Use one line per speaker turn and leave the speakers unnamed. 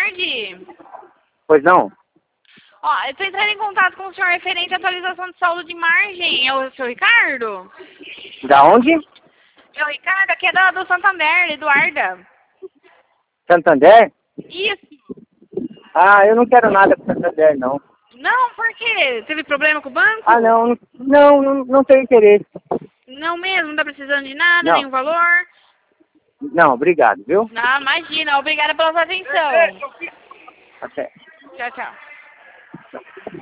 tarde.
Pois não?
Ó, eu tô entrando em contato com o senhor referente à atualização de saldo de margem. É o seu Ricardo?
Da onde?
É o Ricardo, aqui é do Santander, Eduarda.
Santander?
Isso.
Ah, eu não quero nada com Santander, não.
Não, por quê? Teve problema com o banco?
Ah, não tenho interesse.
Não mesmo? Não tá precisando de nada,
Não.
nenhum valor?
Não, obrigado, viu?
Não, imagina. Obrigada pela sua atenção.
Até.
Tchau, tchau.